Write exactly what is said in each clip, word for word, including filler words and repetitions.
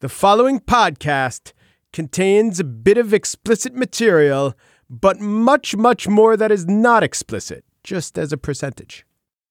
The following podcast contains a bit of explicit material, but much, much more that is not explicit, just as a percentage.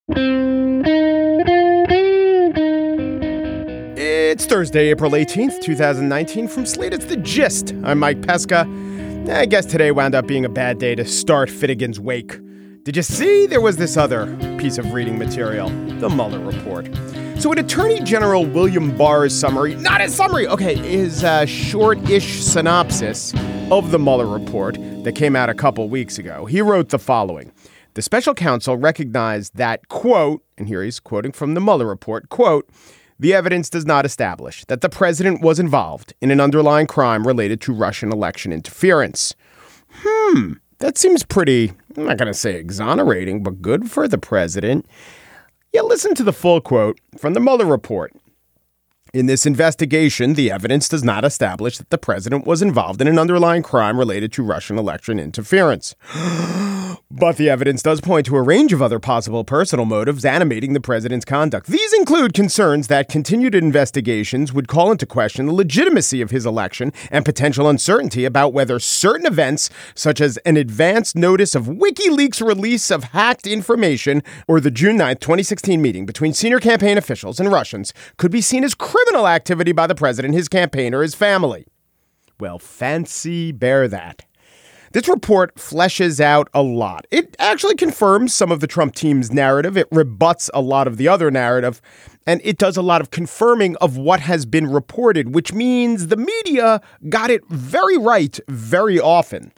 It's Thursday, April eighteenth, twenty nineteen. From Slate, it's The Gist. I'm Mike Pesca. I guess today wound up being a bad day to start Finnegan's Wake. Did you see? There was this other piece of reading material, the Mueller report. So in Attorney General William Barr's summary, not his summary, okay, his uh, short-ish synopsis of the Mueller report that came out a couple weeks ago, he wrote the following. The special counsel recognized that, quote, and here he's quoting from the Mueller report, quote, the evidence does not establish that the president was involved in an underlying crime related to Russian election interference. Hmm, that seems pretty, I'm not going to say exonerating, but good for the president. Yeah, listen to the full quote from the Mueller report. In this investigation, the evidence does not establish that the president was involved in an underlying crime related to Russian election interference. But the evidence does point to a range of other possible personal motives animating the president's conduct. These include concerns that continued investigations would call into question the legitimacy of his election and potential uncertainty about whether certain events, such as an advance notice of WikiLeaks release of hacked information or the June ninth, twenty sixteen meeting between senior campaign officials and Russians, could be seen as criminal activity by the president, his campaign, or his family. Well, fancy bear that. This report fleshes out a lot. It actually confirms some of the Trump team's narrative. It rebuts a lot of the other narrative. And it does a lot of confirming of what has been reported, which means the media got it very right very often.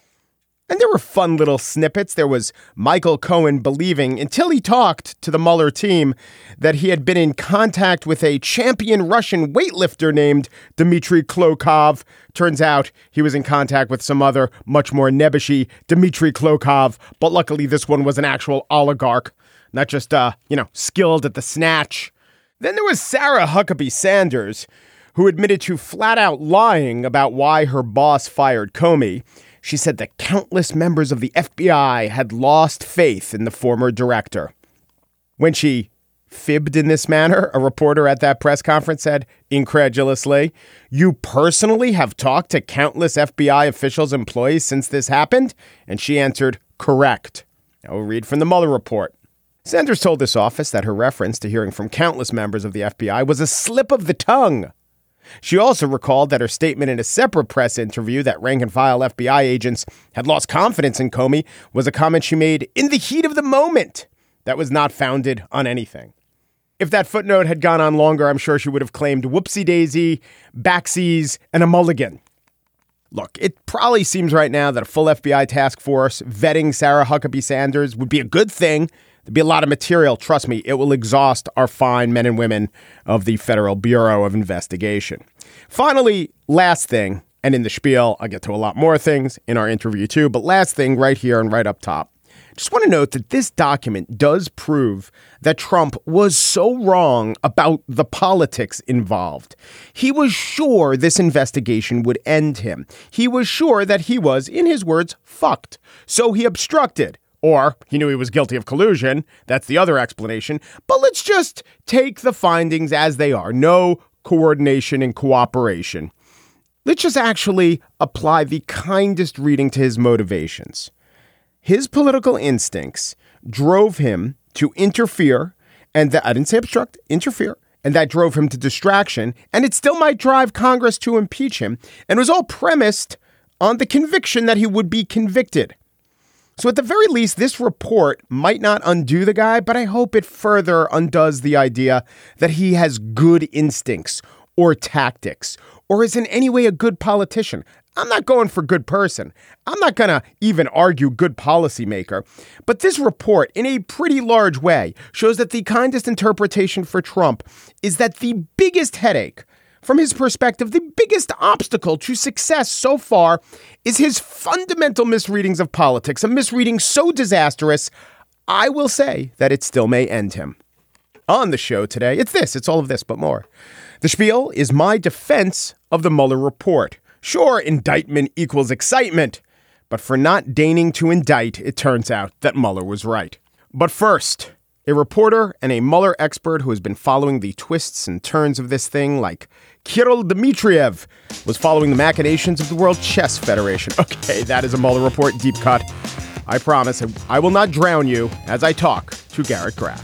And there were fun little snippets. There was Michael Cohen believing, until he talked to the Mueller team, that he had been in contact with a champion Russian weightlifter named Dmitry Klokov. Turns out he was in contact with some other, much more nebbishy Dmitry Klokov. But luckily, this one was an actual oligarch, not just, uh, you know, skilled at the snatch. Then there was Sarah Huckabee Sanders, who admitted to flat out lying about why her boss fired Comey. She said that countless members of the F B I had lost faith in the former director. When she fibbed in this manner, a reporter at that press conference said, incredulously, "You personally have talked to countless F B I officials, employees since this happened?" And she answered, correct. Now we'll read from the Mueller report. Sanders told this office that her reference to hearing from countless members of the F B I was a slip of the tongue. She also recalled that her statement in a separate press interview that rank-and-file F B I agents had lost confidence in Comey was a comment she made in the heat of the moment that was not founded on anything. If that footnote had gone on longer, I'm sure she would have claimed whoopsie-daisy, backsies, and a mulligan. Look, it probably seems right now that a full F B I task force vetting Sarah Huckabee Sanders would be a good thing. There'd be a lot of material. Trust me, it will exhaust our fine men and women of the Federal Bureau of Investigation. Finally, last thing, and in the spiel, I'll get to a lot more things in our interview too, but last thing right here and right up top. Just want to note that this document does prove that Trump was so wrong about the politics involved. He was sure this investigation would end him. He was sure that he was, in his words, fucked. So he obstructed. Or he knew he was guilty of collusion. That's the other explanation. But let's just take the findings as they are. No coordination and cooperation. Let's just actually apply the kindest reading to his motivations. His political instincts drove him to interfere, and that, I didn't say obstruct, interfere, and that drove him to distraction, and it still might drive Congress to impeach him, and it was all premised on the conviction that he would be convicted. So at the very least, this report might not undo the guy, but I hope it further undoes the idea that he has good instincts or tactics or is in any way a good politician. I'm not going for good person. I'm not going to even argue good policymaker. But this report, in a pretty large way, shows that the kindest interpretation for Trump is that the biggest headache, from his perspective, the biggest obstacle to success so far is his fundamental misreadings of politics, a misreading so disastrous, I will say that it still may end him. On the show today, it's this, it's all of this, but more. The spiel is my defense of the Mueller report. Sure, indictment equals excitement, but for not deigning to indict, it turns out that Mueller was right. But first, a reporter and a Mueller expert who has been following the twists and turns of this thing like Kirill Dmitriev was following the machinations of the World Chess Federation. Okay, that is a Mueller report deep cut. I promise I will not drown you as I talk to Garrett Graff.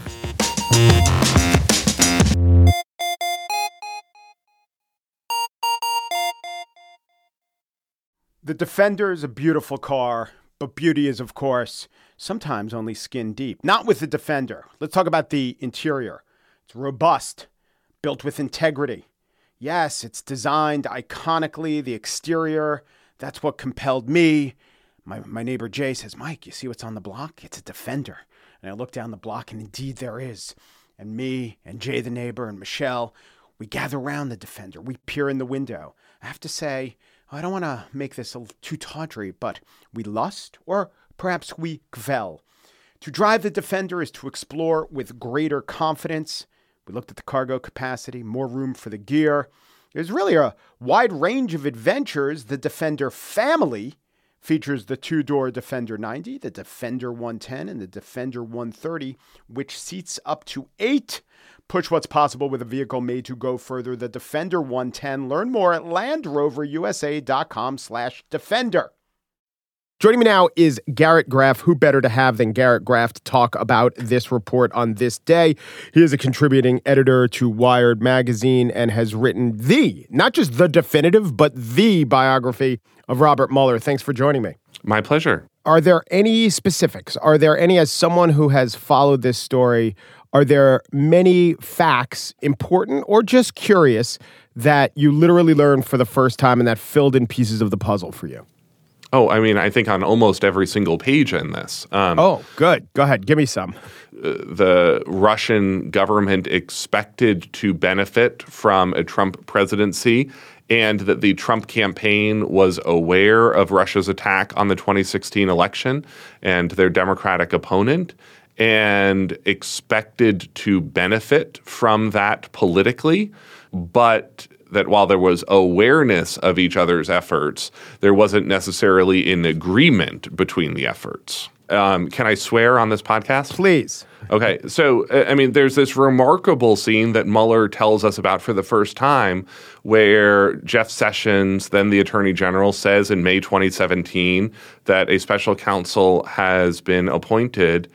The Defender is a beautiful car, but beauty is, of course, sometimes only skin deep. Not with the Defender. Let's talk about the interior. It's robust, built with integrity. Yes, it's designed iconically. The exterior, that's what compelled me. My my neighbor Jay says, Mike, you see what's on the block? It's a Defender. And I look down the block, and indeed there is. And me and Jay, the neighbor, and Michelle, we gather around the Defender. We peer in the window. I have to say, I don't want to make this too tawdry, but we lust, or perhaps we kvel. To drive the Defender is to explore with greater confidence. We looked at the cargo capacity, more room for the gear. There's really a wide range of adventures. The Defender family features the two-door Defender ninety, the Defender one ten, and the Defender one thirty, which seats up to eight. Push what's possible with a vehicle made to go further. The Defender one ten. Learn more at LandRoverUSA.com slash Defender. Joining me now is Garrett Graff. Who better to have than Garrett Graff to talk about this report on this day? He is a contributing editor to Wired magazine and has written the, not just the definitive, but the biography of Robert Mueller. Thanks for joining me. My pleasure. Are there any specifics? Are there any, as someone who has followed this story, are there many facts, important or just curious, that you literally learned for the first time and that filled in pieces of the puzzle for you? Oh, I mean, I think on almost every single page in this. Um, oh, good. Go ahead. Give me some. Uh, the Russian government expected to benefit from a Trump presidency, and that the Trump campaign was aware of Russia's attack on the twenty sixteen election and their Democratic opponent, and expected to benefit from that politically, but that while there was awareness of each other's efforts, there wasn't necessarily an agreement between the efforts. Um, can I swear on this podcast? Please. Okay. So, I mean, there's this remarkable scene that Mueller tells us about for the first time where Jeff Sessions, then the Attorney General, says in May twenty seventeen that a special counsel has been appointed,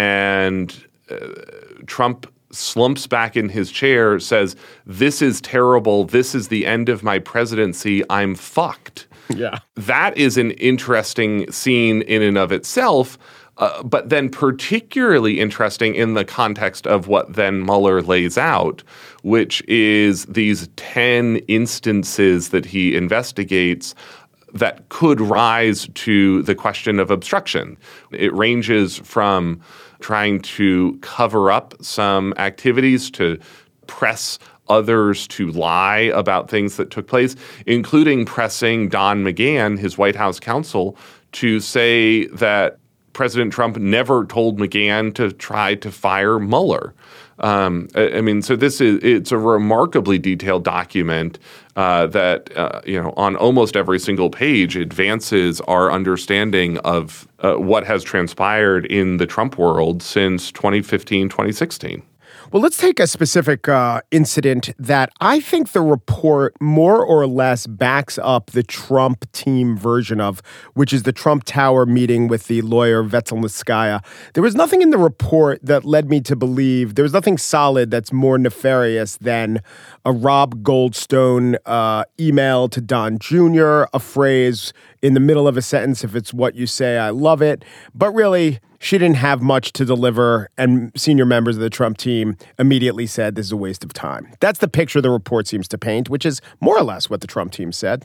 and uh, Trump slumps back in his chair, says, "This is terrible. This is the end of my presidency. I'm fucked." Yeah. That is an interesting scene in and of itself, uh, but then particularly interesting in the context of what then Mueller lays out, which is these ten instances that he investigates that could rise to the question of obstruction. It ranges from trying to cover up some activities, to press others to lie about things that took place, including pressing Don McGahn, his White House counsel, to say that President Trump never told McGahn to try to fire Mueller. Um, I, I mean, so this is, it's a remarkably detailed document uh, that, uh, you know, on almost every single page advances our understanding of uh, what has transpired in the Trump world since twenty fifteen, twenty sixteen. Well, let's take a specific uh, incident that I think the report more or less backs up the Trump team version of, which is the Trump Tower meeting with the lawyer Vetselnitskaya. There was nothing in the report that led me to believe, there was nothing solid that's more nefarious than a Rob Goldstone uh, email to Don Junior, a phrase in the middle of a sentence, if it's what you say, I love it. But really, she didn't have much to deliver, and senior members of the Trump team immediately said this is a waste of time. That's the picture the report seems to paint, which is more or less what the Trump team said.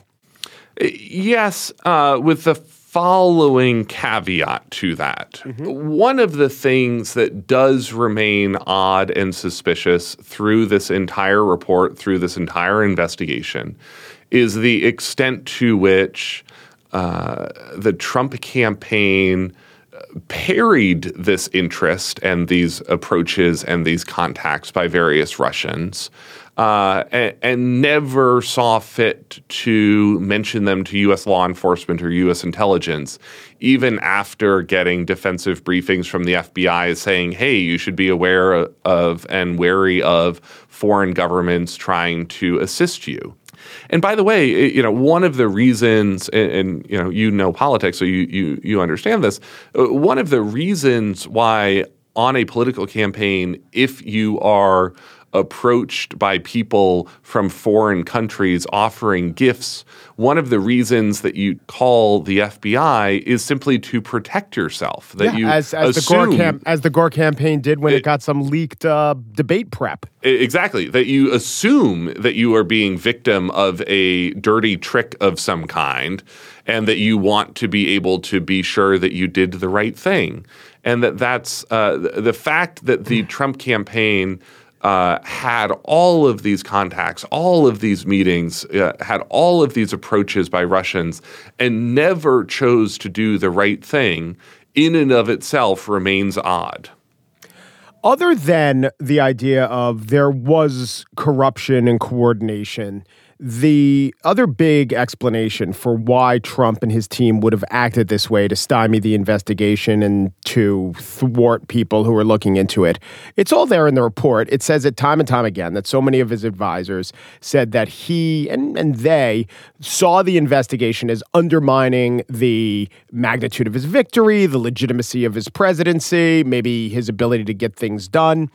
Yes, uh, with the following caveat to that. Mm-hmm. One of the things that does remain odd and suspicious through this entire report, through this entire investigation, is the extent to which uh, the Trump campaign parried this interest and these approaches and these contacts by various Russians uh, and, and never saw fit to mention them to U S law enforcement or U S intelligence, even after getting defensive briefings from the F B I saying, hey, you should be aware of and wary of foreign governments trying to assist you. And by the way, you know, one of the reasons, and, and you know, you know politics, so you you you understand this. One of the reasons why on a political campaign, if you are approached by people from foreign countries offering gifts, one of the reasons that you call the F B I is simply to protect yourself. That yeah, you as, as assume, the Gore cam- as the Gore campaign did when it, it got some leaked uh, debate prep. Exactly. That you assume that you are being victim of a dirty trick of some kind, and that you want to be able to be sure that you did the right thing. And that that's uh, the fact that the Trump campaign Uh, had all of these contacts, all of these meetings, uh, had all of these approaches by Russians, and never chose to do the right thing, in and of itself remains odd. Other than the idea of there was corruption and coordination, the other big explanation for why Trump and his team would have acted this way to stymie the investigation and to thwart people who are looking into it, it's all there in the report. It says it time and time again that so many of his advisors said that he and, and they saw the investigation as undermining the magnitude of his victory, the legitimacy of his presidency, maybe his ability to get things done.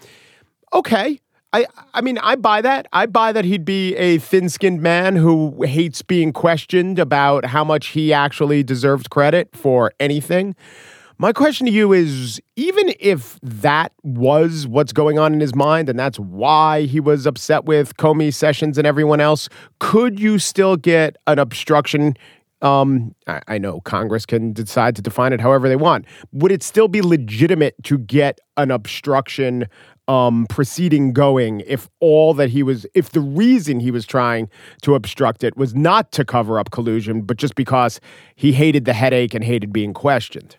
Okay. I, I mean, I buy that. I buy that he'd be a thin-skinned man who hates being questioned about how much he actually deserved credit for anything. My question to you is, even if that was what's going on in his mind and that's why he was upset with Comey, Sessions, and everyone else, could you still get an obstruction? Um, I, I know Congress can decide to define it however they want. Would it still be legitimate to get an obstruction Um, proceeding going if all that he was, if the reason he was trying to obstruct it was not to cover up collusion, but just because he hated the headache and hated being questioned?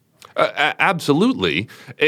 Uh, absolutely.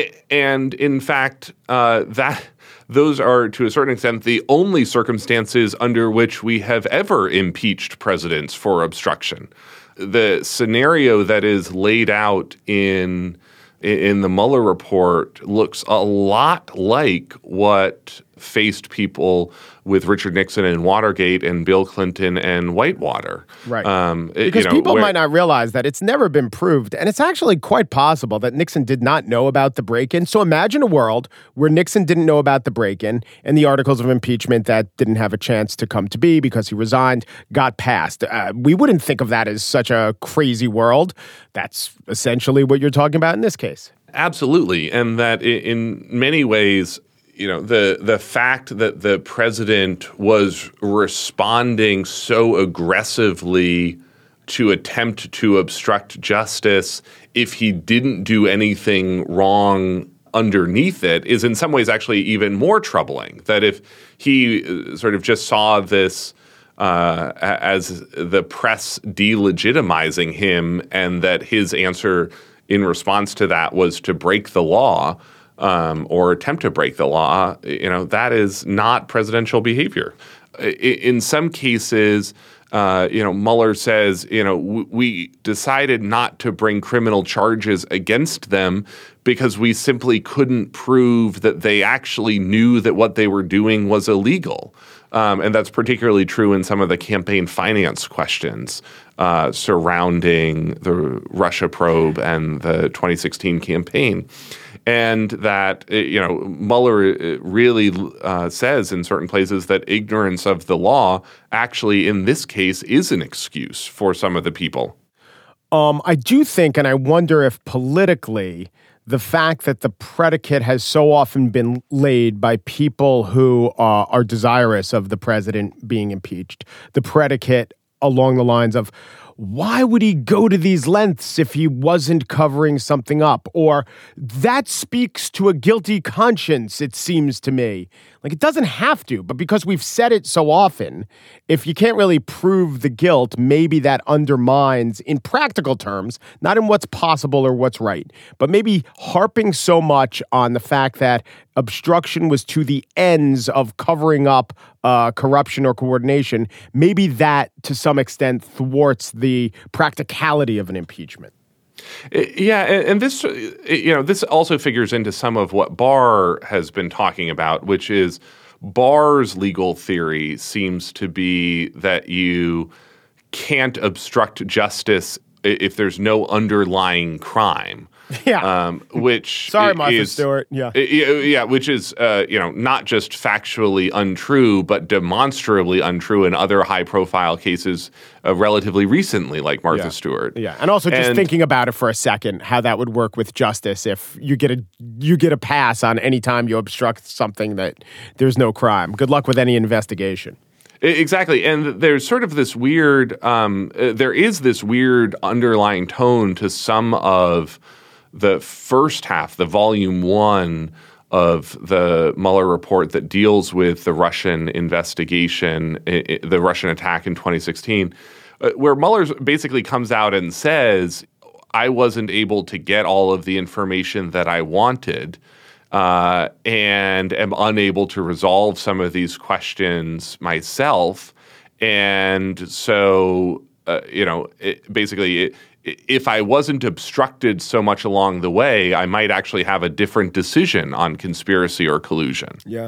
And in fact, uh, that those are, to a certain extent, the only circumstances under which we have ever impeached presidents for obstruction. The scenario that is laid out in in the Mueller report looks a lot like what faced people with Richard Nixon and Watergate and Bill Clinton and Whitewater. Right. Um, because you know, people where, might not realize that it's never been proved. And it's actually quite possible that Nixon did not know about the break-in. So imagine a world where Nixon didn't know about the break-in and the articles of impeachment that didn't have a chance to come to be because he resigned got passed. Uh, we wouldn't think of that as such a crazy world. That's essentially what you're talking about in this case. Absolutely. And that in many ways, you know, the the fact that the president was responding so aggressively to attempt to obstruct justice if he didn't do anything wrong underneath it is in some ways actually even more troubling. That if he sort of just saw this uh, as the press delegitimizing him and that his answer in response to that was to break the law um, or attempt to break the law, you know, that is not presidential behavior. In some cases, uh, you know, Mueller says, you know, w- we decided not to bring criminal charges against them because we simply couldn't prove that they actually knew that what they were doing was illegal. Um, and that's particularly true in some of the campaign finance questions uh, surrounding the Russia probe and the twenty sixteen campaign. And that, you know, Mueller really uh, says in certain places that ignorance of the law actually, in this case, is an excuse for some of the people. Um, I do think, and I wonder if politically, the fact that the predicate has so often been laid by people who uh, are desirous of the president being impeached, the predicate along the lines of, why would he go to these lengths if he wasn't covering something up? Or that speaks to a guilty conscience, it seems to me. Like, it doesn't have to, but because we've said it so often, if you can't really prove the guilt, maybe that undermines, in practical terms, not in what's possible or what's right, but maybe harping so much on the fact that obstruction was to the ends of covering up uh, corruption or coordination, maybe that, to some extent, thwarts the practicality of an impeachment. Yeah, and this, you know, this also figures into some of what Barr has been talking about, which is Barr's legal theory seems to be that you can't obstruct justice if there's no underlying crime. Yeah. Um, which Sorry, Martha is, Stewart. Yeah. Yeah, which is, uh, you know, not just factually untrue, but demonstrably untrue in other high-profile cases uh, relatively recently, like Martha yeah. Stewart. Yeah, and also just and, thinking about it for a second, how that would work with justice if you get a you get a pass on any time you obstruct something that there's no crime. Good luck with any investigation. Exactly. And there's sort of this weird, um, uh, there is this weird underlying tone to some of the first half, the volume one of the Mueller report that deals with the Russian investigation, the Russian attack in twenty sixteen, where Mueller basically comes out and says, I wasn't able to get all of the information that I wanted uh, and am unable to resolve some of these questions myself. And so, uh, you know, it, basically it, if I wasn't obstructed so much along the way, I might actually have a different decision on conspiracy or collusion. Yeah.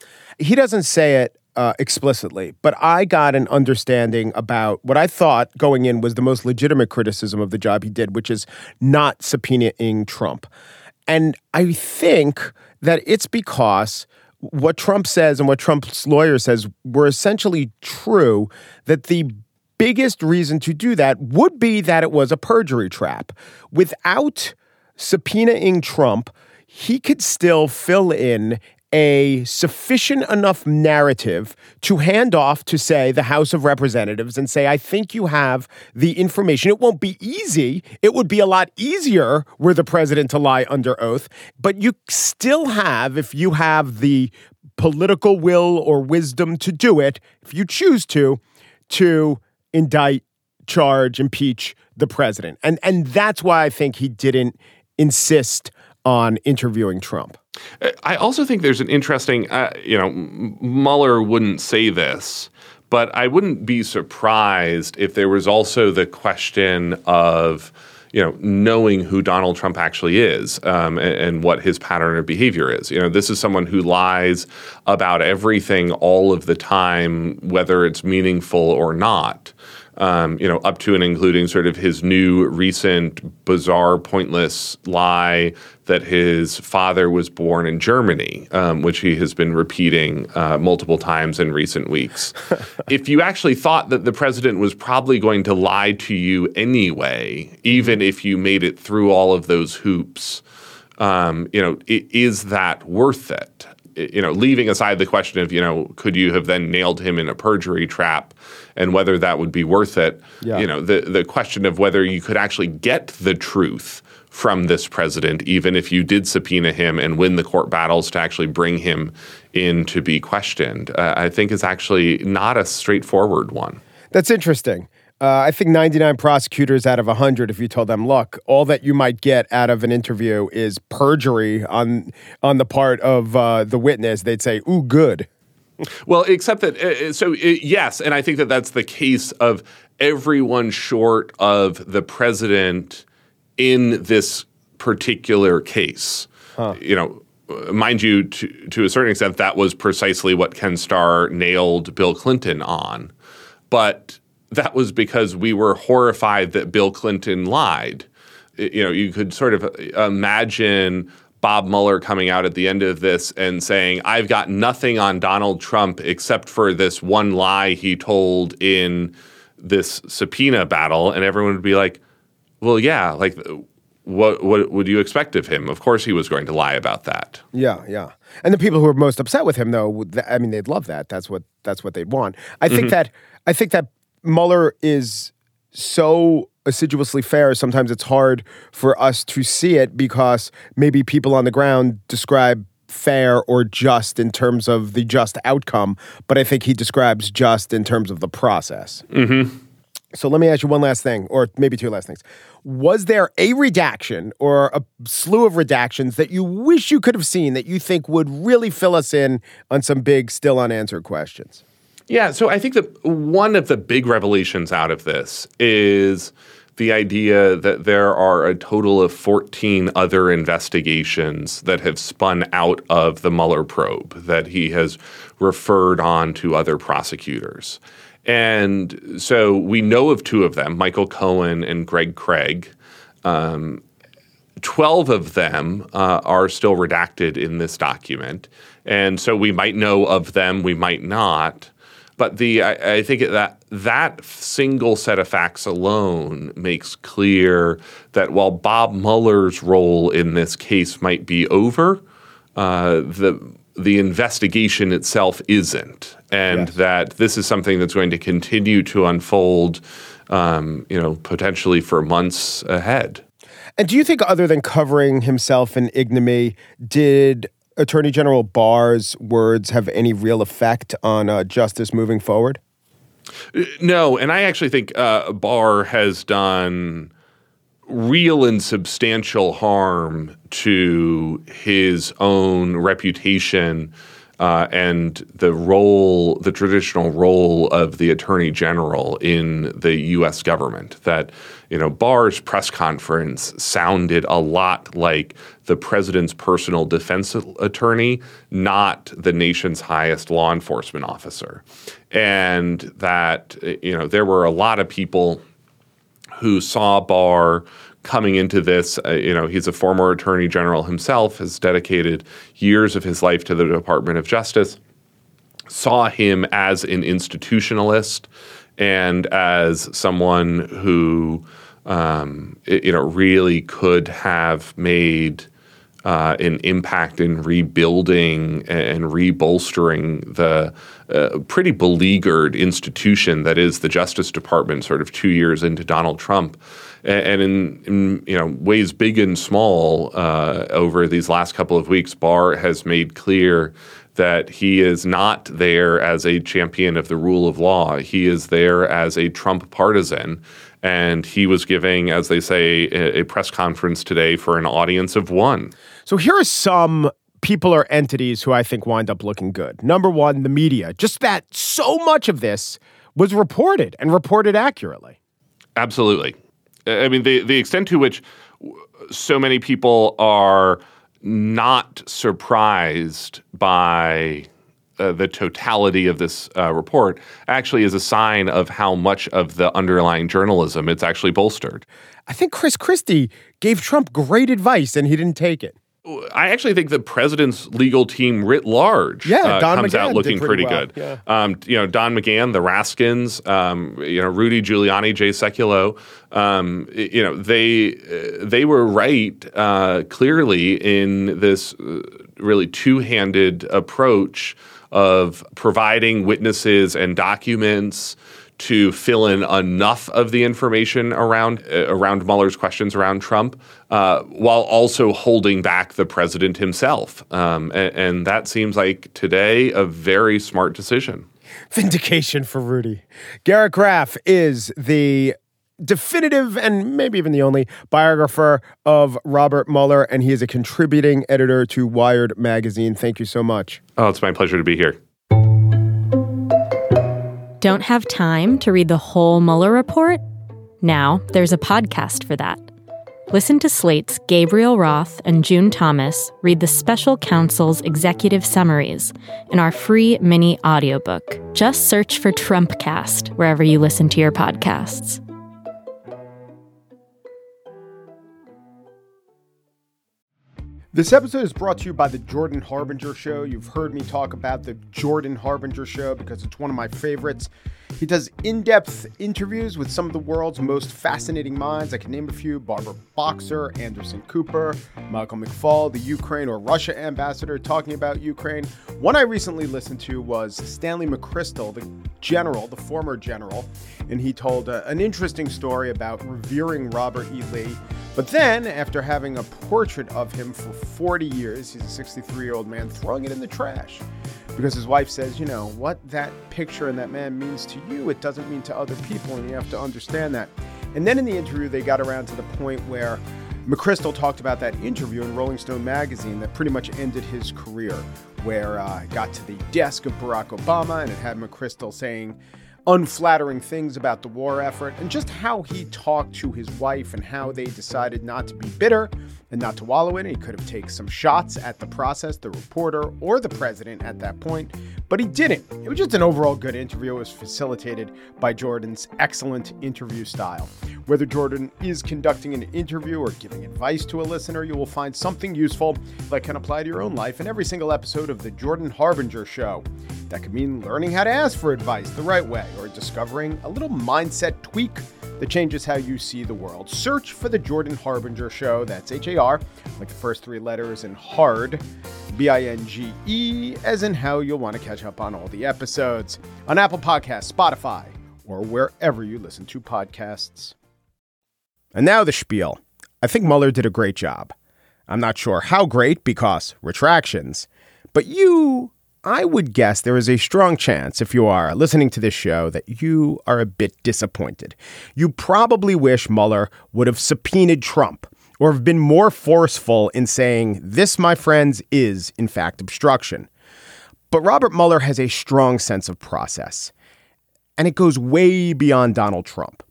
He doesn't say it uh, explicitly, but I got an understanding about what I thought going in was the most legitimate criticism of the job he did, which is not subpoenaing Trump. And I think that it's because what Trump says and what Trump's lawyer says were essentially true, that the biggest reason to do that would be that it was a perjury trap. Without subpoenaing Trump, he could still fill in a sufficient enough narrative to hand off to, say, the House of Representatives and say, I think you have the information. It won't be easy. It would be a lot easier were the president to lie under oath. But you still have, if you have the political will or wisdom to do it, if you choose to, to indict, charge, impeach the president. And and that's why I think he didn't insist on interviewing Trump. I also think there's an interesting, uh, you know, Mueller wouldn't say this, but I wouldn't be surprised if there was also the question of, you know, knowing who Donald Trump actually is um, and, and what his pattern of behavior is. You know, this is someone who lies about everything all of the time, whether it's meaningful or not. Um, you know, up to and including sort of his new recent bizarre, pointless lie that his father was born in Germany, um, which he has been repeating uh, multiple times in recent weeks. If you actually thought that the president was probably going to lie to you anyway, even if you made it through all of those hoops, um, you know, is that worth it? You know, leaving aside the question of, you know, could you have then nailed him in a perjury trap and whether that would be worth it? Yeah. You know, the, the question of whether you could actually get the truth from this president, even if you did subpoena him and win the court battles to actually bring him in to be questioned, uh, I think is actually not a straightforward one. That's interesting. Uh, I think ninety-nine prosecutors out of one hundred, if you told them, look, all that you might get out of an interview is perjury on on the part of uh, the witness, they'd say, ooh, good. Well, except that, uh, so uh, yes, and I think that that's the case of everyone short of the president in this particular case. Huh. You know, mind you, to, to a certain extent, that was precisely what Ken Starr nailed Bill Clinton on. But that was because we were horrified that Bill Clinton lied. You know, you could sort of imagine Bob Mueller coming out at the end of this and saying, I've got nothing on Donald Trump except for this one lie he told in this subpoena battle. And everyone would be like, well, yeah, like, what what would you expect of him? Of course he was going to lie about that. Yeah, yeah. And the people who are most upset with him, though, I mean, they'd love that. That's what that's what they'd want. I think mm-hmm. that I think that Mueller is so assiduously fair. Sometimes it's hard for us to see it because maybe people on the ground describe fair or just in terms of the just outcome, but I think he describes just in terms of the process. Mm-hmm. So let me ask you one last thing, or maybe two last things. Was there a redaction or a slew of redactions that you wish you could have seen that you think would really fill us in on some big, still unanswered questions? Yeah, so I think that one of the big revelations out of this is the idea that there are a total of fourteen other investigations that have spun out of the Mueller probe that he has referred on to other prosecutors. And so we know of two of them, Michael Cohen and Greg Craig. Um, twelve of them uh, are still redacted in this document. And so we might know of them, we might not. But the I, I think that that single set of facts alone makes clear that while Bob Mueller's role in this case might be over, uh, the the investigation itself isn't, and yes. that this is something that's going to continue to unfold, um, you know, potentially for months ahead. And do you think, other than covering himself in ignominy, did Attorney General Barr's words have any real effect on uh, justice moving forward? No, and I actually think uh, Barr has done real and substantial harm to his own reputation uh, and the role, the traditional role of the Attorney General in the U S government. That, you know, Barr's press conference sounded a lot like the president's personal defense attorney, not the nation's highest law enforcement officer. And that, you know, there were a lot of people who saw Barr coming into this. Uh, you know, he's a former attorney general himself, has dedicated years of his life to the Department of Justice, saw him as an institutionalist and as someone who, um, you know, really could have made Uh, an impact in rebuilding and rebolstering the uh, pretty beleaguered institution that is the Justice Department sort of two years into Donald Trump. And in, in you know, ways big and small uh, over these last couple of weeks, Barr has made clear that he is not there as a champion of the rule of law. He is there as a Trump partisan. And he was giving, as they say, a, a press conference today for an audience of one. So here are some people or entities who I think wind up looking good. Number one, the media. Just that so much of this was reported and reported accurately. Absolutely. I mean, the, the extent to which so many people are not surprised by Uh, the totality of this uh, report actually is a sign of how much of the underlying journalism it's actually bolstered. I think Chris Christie gave Trump great advice and he didn't take it. I actually think the president's legal team writ large yeah, uh, Don comes McGahn out looking did pretty, pretty well. good. Yeah. Um, you know, Don McGahn, the Raskins, um, you know, Rudy Giuliani, Jay Sekulow, um, you know, they uh, they were right uh, clearly in this uh, really two-handed approach of providing witnesses and documents to fill in enough of the information around uh, around Mueller's questions around Trump, uh, while also holding back the president himself. Um, and, and that seems like today a very smart decision. Vindication for Rudy. Garrett Graff is the definitive and maybe even the only biographer of Robert Mueller, and he is a contributing editor to Wired magazine. Thank you so much. Oh, it's my pleasure to be here. Don't have time to read the whole Mueller report? Now there's a podcast for that. Listen to Slate's Gabriel Roth and June Thomas read the special counsel's executive summaries in our free mini audiobook. Just search for Trumpcast wherever you listen to your podcasts. This episode is brought to you by the Jordan Harbinger Show. You've heard me talk about the Jordan Harbinger Show because it's one of my favorites. He does in-depth interviews with some of the world's most fascinating minds. I can name a few: Barbara Boxer, Anderson Cooper, Michael McFaul, the Ukraine or Russia ambassador talking about Ukraine. One I recently listened to was Stanley McChrystal, the general, the former general, and he told uh, an interesting story about revering Robert E. Lee, But then, after having a portrait of him for forty years, he's a sixty-three-year-old man throwing it in the trash. Because his wife says, you know, what that picture and that man means to you, it doesn't mean to other people, and you have to understand that. And then in the interview, they got around to the point where McChrystal talked about that interview in Rolling Stone magazine that pretty much ended his career, where uh, it got to the desk of Barack Obama, and it had McChrystal saying unflattering things about the war effort and just how he talked to his wife and how they decided not to be bitter and not to wallow in it. He could have taken some shots at the process, the reporter, or the president at that point, but he didn't. It was just an overall good interview. It was facilitated by Jordan's excellent interview style. Whether Jordan is conducting an interview or giving advice to a listener, you will find something useful that can apply to your own life in every single episode of The Jordan Harbinger Show. That could mean learning how to ask for advice the right way, or discovering a little mindset tweak that changes how you see the world. Search for The Jordan Harbinger Show. That's H A R, like the first three letters, and hard, B I N G E, as in how you'll want to catch up on all the episodes on Apple Podcasts, Spotify, or wherever you listen to podcasts. And now the spiel. I think Mueller did a great job. I'm not sure how great because retractions, but you... I would guess there is a strong chance, if you are listening to this show, that you are a bit disappointed. You probably wish Mueller would have subpoenaed Trump or have been more forceful in saying, this, my friends, is, in fact, obstruction. But Robert Mueller has a strong sense of process, and it goes way beyond Donald Trump.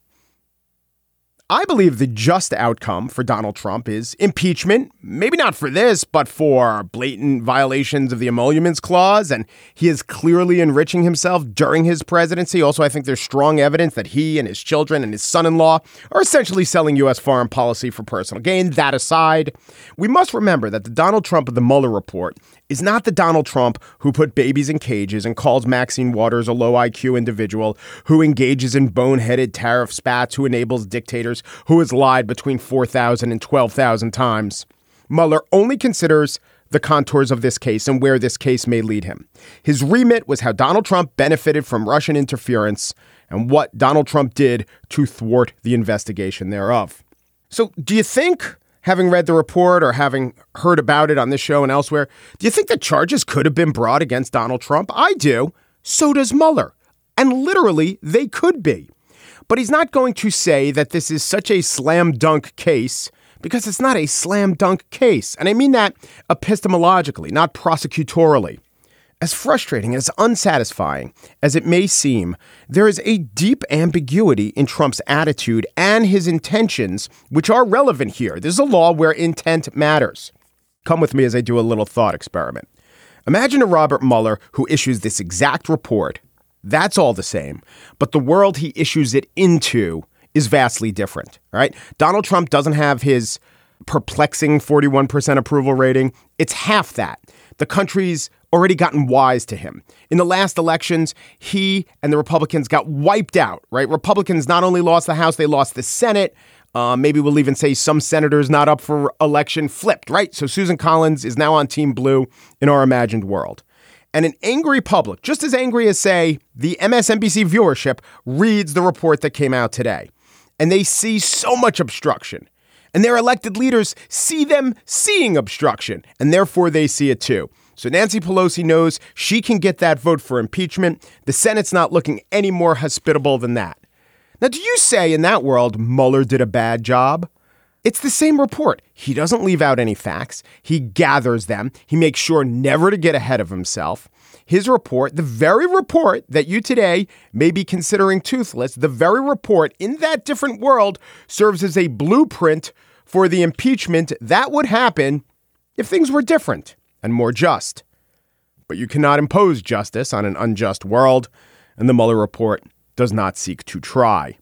I believe the just outcome for Donald Trump is impeachment, maybe not for this, but for blatant violations of the Emoluments Clause, and he is clearly enriching himself during his presidency. Also, I think there's strong evidence that he and his children and his son-in-law are essentially selling U S foreign policy for personal gain. That aside, we must remember that the Donald Trump of the Mueller report is not the Donald Trump who put babies in cages and calls Maxine Waters a low I Q individual, who engages in boneheaded tariff spats, who enables dictators, who has lied between four thousand and twelve thousand times. Mueller only considers the contours of this case and where this case may lead him. His remit was how Donald Trump benefited from Russian interference and what Donald Trump did to thwart the investigation thereof. So do you think, having read the report or having heard about it on this show and elsewhere, do you think that charges could have been brought against Donald Trump? I do. So does Mueller. And literally, they could be. But he's not going to say that this is such a slam dunk case because it's not a slam dunk case. And I mean that epistemologically, not prosecutorially. As frustrating, as unsatisfying as it may seem, there is a deep ambiguity in Trump's attitude and his intentions, which are relevant here. This is a law where intent matters. Come with me as I do a little thought experiment. Imagine a Robert Mueller who issues this exact report. That's all the same, but the world he issues it into is vastly different, right? Donald Trump doesn't have his perplexing forty-one percent approval rating. It's half that. The country's already gotten wise to him. In the last elections, he and the Republicans got wiped out, right? Republicans not only lost the House, they lost the Senate. Uh, maybe we'll even say some senators not up for election flipped, right? So Susan Collins is now on Team Blue in our imagined world. And an angry public, just as angry as, say, the M S N B C viewership, reads the report that came out today. And they see so much obstruction. And their elected leaders see them seeing obstruction. And therefore, they see it too. So Nancy Pelosi knows she can get that vote for impeachment. The Senate's not looking any more hospitable than that. Now, do you say in that world Mueller did a bad job? It's the same report. He doesn't leave out any facts. He gathers them. He makes sure never to get ahead of himself. His report, the very report that you today may be considering toothless, the very report in that different world serves as a blueprint for the impeachment that would happen if things were different and more just. But you cannot impose justice on an unjust world, and the Mueller report does not seek to try.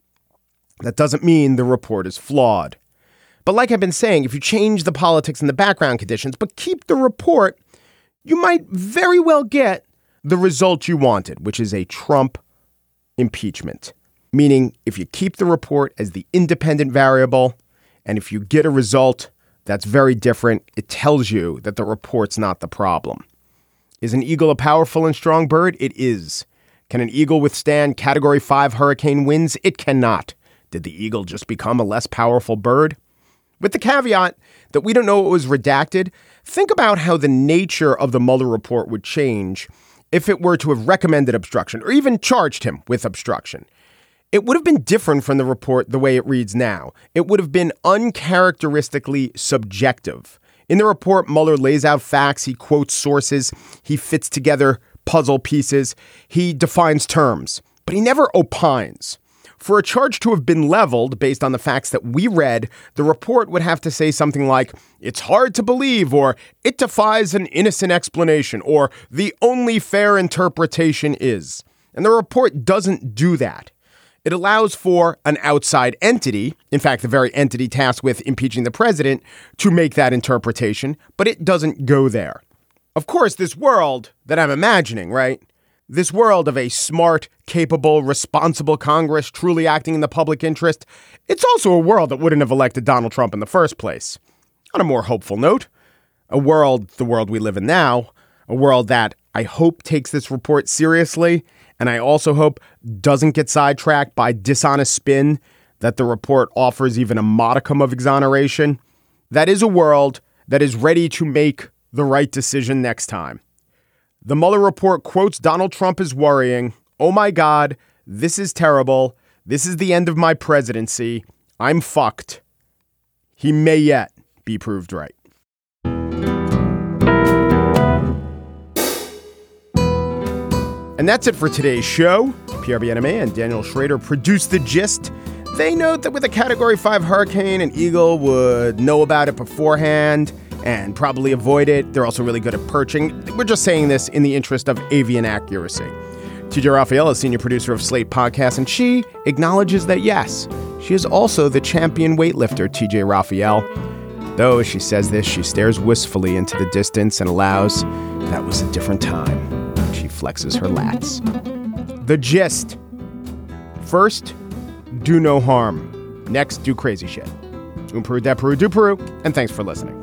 That doesn't mean the report is flawed. But like I've been saying, if you change the politics and the background conditions, but keep the report, you might very well get the result you wanted, which is a Trump impeachment. Meaning, if you keep the report as the independent variable, and if you get a result that's very different, it tells you that the report's not the problem. Is an eagle a powerful and strong bird? It is. Can an eagle withstand Category five hurricane winds? It cannot. Did the eagle just become a less powerful bird? With the caveat that we don't know what was redacted, think about how the nature of the Mueller report would change if it were to have recommended obstruction or even charged him with obstruction. It would have been different from the report the way it reads now. It would have been uncharacteristically subjective. In the report, Mueller lays out facts, he quotes sources, he fits together puzzle pieces, he defines terms, but he never opines. For a charge to have been leveled based on the facts that we read, the report would have to say something like, "It's hard to believe," or "It defies an innocent explanation," or "The only fair interpretation is." And the report doesn't do that. It allows for an outside entity, in fact, the very entity tasked with impeaching the president, to make that interpretation, but it doesn't go there. Of course, this world that I'm imagining, right? This world of a smart, capable, responsible Congress truly acting in the public interest, it's also a world that wouldn't have elected Donald Trump in the first place. On a more hopeful note, a world, the world we live in now, a world that I hope takes this report seriously, and I also hope doesn't get sidetracked by dishonest spin that the report offers even a modicum of exoneration. That is a world that is ready to make the right decision next time. The Mueller report quotes Donald Trump as worrying, "Oh my God, this is terrible. This is the end of my presidency. I'm fucked." He may yet be proved right. And that's it for today's show. Pierre Bien-Aimé and Daniel Schrader produced The Gist. They note that with a Category five hurricane, an eagle would know about it beforehand and probably avoid it. They're also really good at perching. We're just saying this in the interest of avian accuracy. T J Raphael is senior producer of Slate Podcasts, and she acknowledges that, yes, she is also the champion weightlifter, T J Raphael. Though, as she says this, she stares wistfully into the distance and allows, "That was a different time." She flexes her lats. The Gist. First, do no harm. Next, do crazy shit. Um Peru, de Peru, do Peru, and thanks for listening.